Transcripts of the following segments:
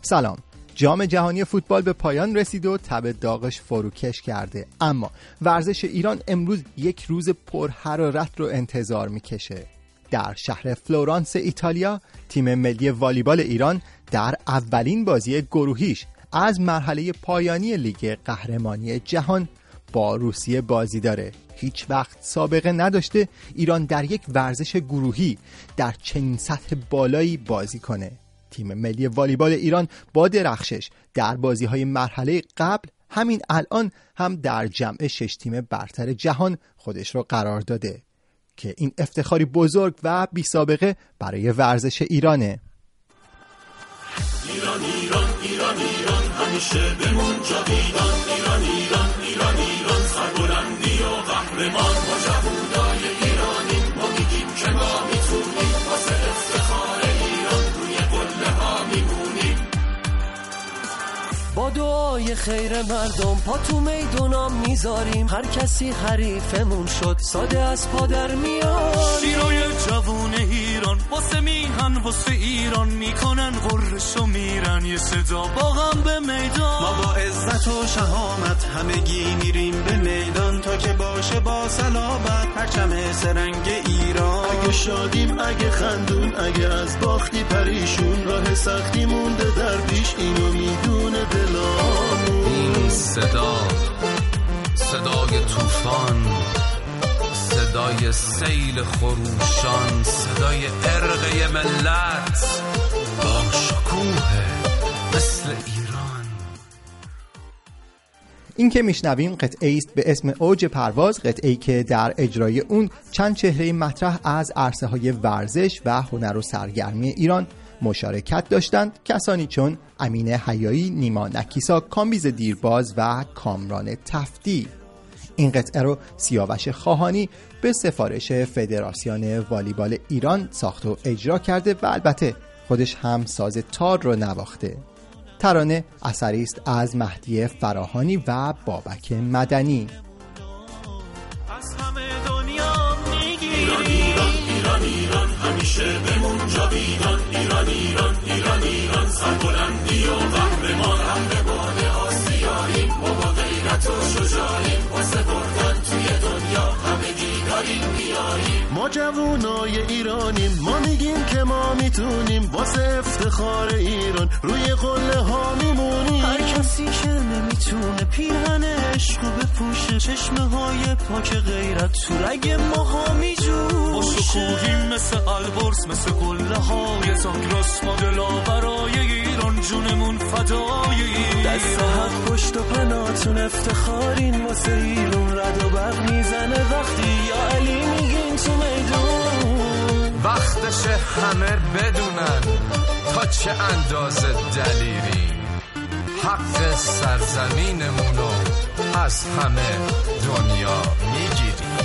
سلام. جام جهانی فوتبال به پایان رسید و تب داغش فروکش کرده، اما ورزش ایران امروز یک روز پرحرارت رو انتظار میکشه. در شهر فلورانس ایتالیا تیم ملی والیبال ایران در اولین بازی گروهیش از مرحله پایانی لیگ قهرمانی جهان با روسیه بازی داره. هیچ وقت سابقه نداشته ایران در یک ورزش گروهی در چنین سطح بالایی بازی کنه. تیم ملی والیبال ایران با درخشش در بازی‌های مرحله قبل همین الان هم در جمع 6 تیم برتر جهان خودش رو قرار داده که این افتخاری بزرگ و بی سابقه برای ورزش ایرانه. ایران ایران ایران ایران همیشه بمون جاویدان. ایران ایران ایران ایران سربلندی و قهرمان. ما جوونای ایرانی ما میگیم که ما میتونیم واسه افتخار ایران روی قله ها میمونیم. با دعای خیر مردم پا تو میدونام میذاریم. هر کسی حریفمون شد ساده از پادر میاد. شیرای جوون ایران واسه میهن واسه ایران میکنن غرش و میرن یه صدا با غم به میدان. ما با عزت و شهامت همگی میریم به میدان تا که باشه با صلابت پرچم سرنگ ایران. اگه شادیم اگه خندون اگه از باختی پریشون راه سختی مونده در پیش اینو میدونه دلامون. این صدای طوفان، صدای سیل خروشان، صدای عرق ملت با شکوه مثل ایران. این که میشنویم قطعه است به اسم اوج پرواز، قطعه‌ای که در اجرای اون چند چهره مطرح از عرصه‌های ورزش و هنر و سرگرمی ایران مشارکت داشتند. کسانی چون امین حیایی، نیما نکیسا، کامبیز دیرباز و کامران تفتی. این قطعه رو سیاوش خواهانی به سفارش فدراسیون والیبال ایران ساخت و اجرا کرده و البته خودش هم ساز تار رو نواخته. ترانه اثری است از مهدی فراهانی و بابک مدنی. از همه دنیا میگی ایران ایران ایران ایران همیشه بمون جاویدان. ایران ایران ایران ایران سربلندی و قهرمان. هم به باد آسیاییم ما با غیرت و شجاعیم واسه بردن توی دنیا همگی داریم میاییم. ما جوونای ایرانیم ما میگیم که ما میتونیم واسه افتخار ایران روی قله ها میمونیم. هر کسی که نمیتونه پیرهن عشقو بپوشه چشمه های پاک غیرت تو رگ ماها میجوشه. با شکوهیم مثل البرز مثل قله های زاگرس ما دلا برای ایران جونمون فدای ایران. دست حق پشت و پناتون افتخارین واسه ایران. رد و برق میزنه وقتی یا علی میگین تو میدون. وقتشه همه بدونن تا چه اندازه دلیریم. حق سرزمینمونو از همه دنیا میگیریم.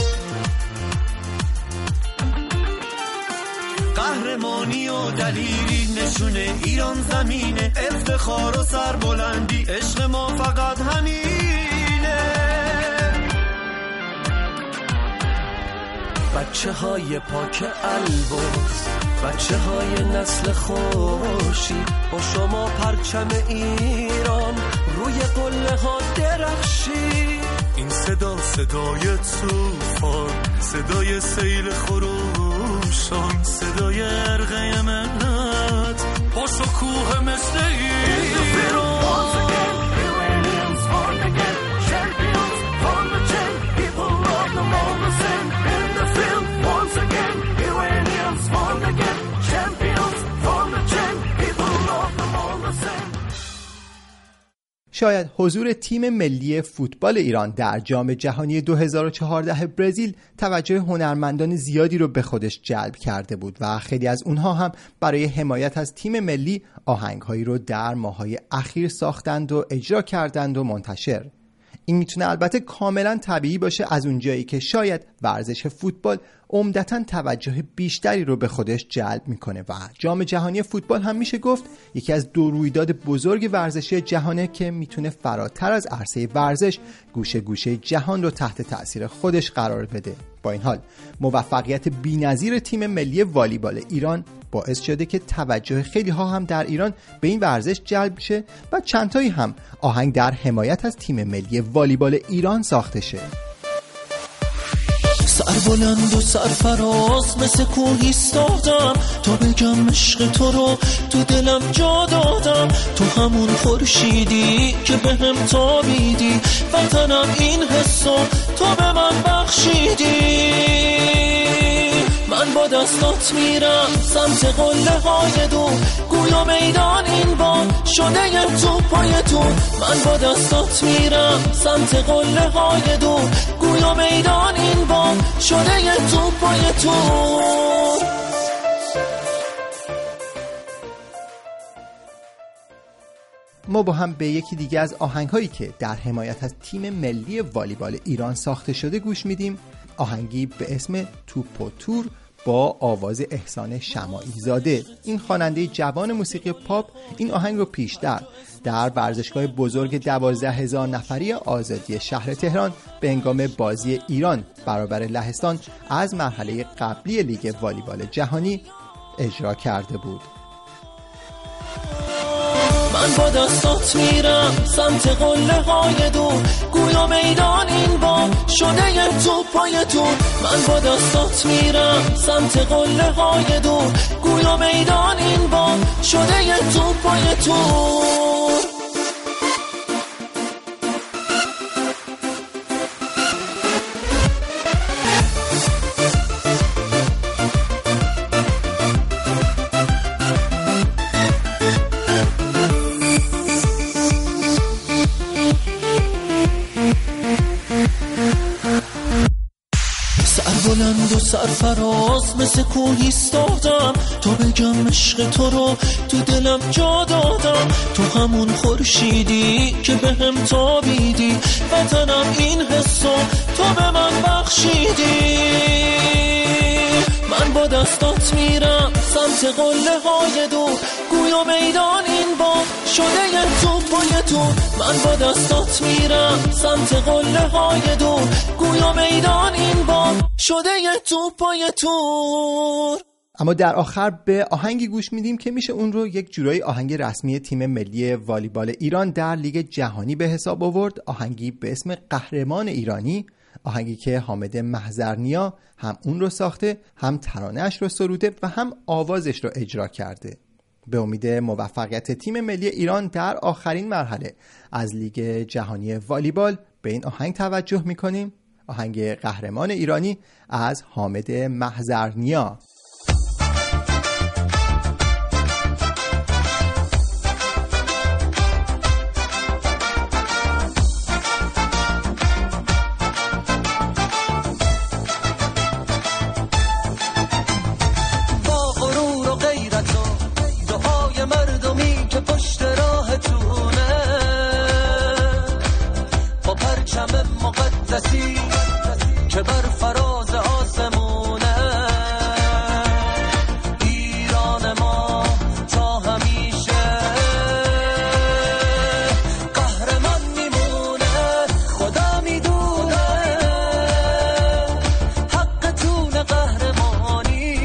قهرمانی و دلیری نشونه ایران زمینه. افتخار و سربلندی عشق ما فقط همینه. بچه های پاک البرز، بچه های نسل خوشی، با شما پرچم ایران روی قله ها درخشی. این صدا صدای طوفان، صدای سیل خروشان، صدای عرق ملت با شکوه مثل ایران. شاید حضور تیم ملی فوتبال ایران در جام جهانی 2014 برزیل توجه هنرمندان زیادی رو به خودش جلب کرده بود و خیلی از اونها هم برای حمایت از تیم ملی آهنگهایی رو در ماه‌های اخیر ساختند و اجرا کردند و منتشر. این میتونه البته کاملا طبیعی باشه از اونجایی که شاید ورزش فوتبال عمدتاً توجه بیشتری رو به خودش جلب میکنه و جام جهانی فوتبال هم میشه گفت یکی از دو رویداد بزرگ ورزشی جهانه که میتونه فراتر از عرصه ورزش گوشه گوشه جهان رو تحت تأثیر خودش قرار بده. با این حال موفقیت بی‌نظیر تیم ملی والیبال ایران باعث شده که توجه خیلی ها هم در ایران به این ورزش جلب شه و چند تایی هم آهنگ در حمایت از تیم ملی والیبال ایران ساخته شه. سر بلند و سر فراز مثل کوه ایستادم تا بگم عشق تو رو تو دلم جا دادم. تو همون خورشیدی که بهم تابیدی، وطنم این حسو تو به من بخشیدی. من با دستات میرم سمت قله های دور، گویا میدان این بار شده یه توپای تو. من با دستات میرم سمت قله های دور، گویا میدان این بار شده یه توپای تو. ما با هم به یکی دیگه از آهنگ‌هایی که در حمایت از تیم ملی والیبال ایران ساخته شده گوش میدیم. آهنگی به اسم توپ و تور با آواز احسان شماعی زاده. این خواننده جوان موسیقی پاپ این آهنگ رو پیشتر در ورزشگاه بزرگ 12,000 نفری آزادی شهر تهران به هنگام بازی ایران برابر لهستان از مرحله قبلی لیگ والیبال جهانی اجرا کرده بود. من با دستات میرم سمت قله های دور، گویا میدان این بار شده یه توپای تو. من با دستات میرم سمت قله های دور، گویا میدان این بار شده یه توپای تو. بلند و سرفراز مثل کوه ایستادم تا بگم عشق تو رو تو دلم جا دادم. تو همون خورشیدی که بهم تابیدی، وطنم این حسو تو به من بخشیدی. من با دستات میرم سمت قله های دور، گویا میدان این بار شده یه توپای تو. من با دستات میرم سمت قله های دور، گویا میدان این بار شده یه توپای تو. اما در آخر به آهنگی گوش میدیم که میشه اون رو یک جورایی آهنگ رسمی تیم ملی والیبال ایران در لیگ جهانی به حساب آورد. آهنگی به اسم قهرمان ایرانی، آهنگی که حامد محضرنیا هم اون رو ساخته، هم ترانه‌اش رو سروده و هم آوازش رو اجرا کرده. به امید موفقیت تیم ملی ایران در آخرین مرحله از لیگ جهانی والیبال به این آهنگ توجه میکنیم. آهنگ قهرمان ایرانی از حامد محضرنیا. که بر فراز آسمونه ایران ما تا همیشه قهرمان میمونه. خدا میدونه حقتون قهرمانی،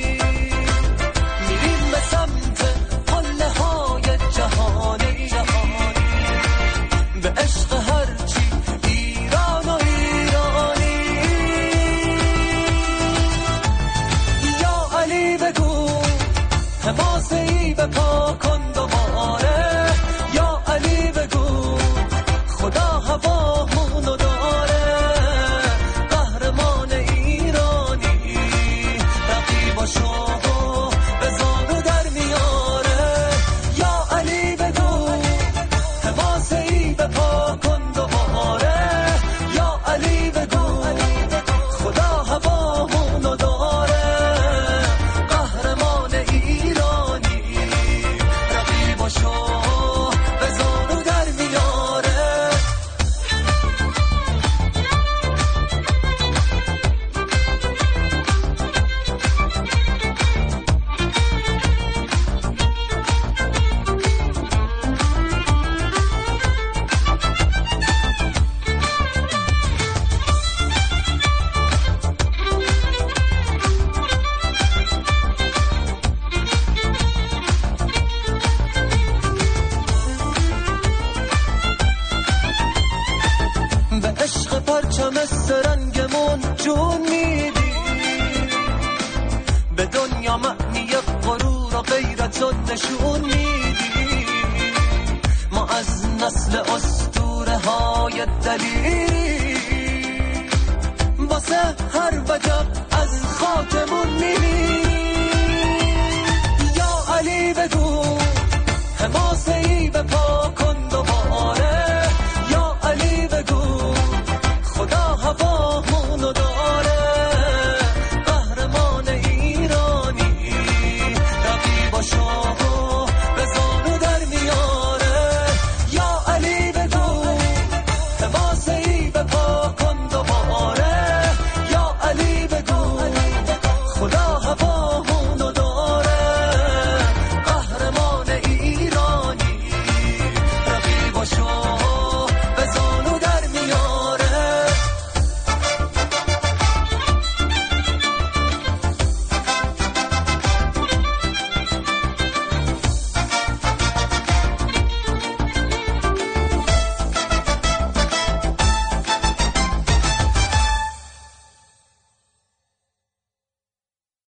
میریم به سمت قله های جهانی به عشق هرچی ایران و ایرانی. شکم سرنگمون جون میدی، به دنیا معنی غرور و غیرت نشون میدی. ما از نسل اسطوره های دلیری، واسه هر وجب از خاکمون میری. یا علی بگو حماسه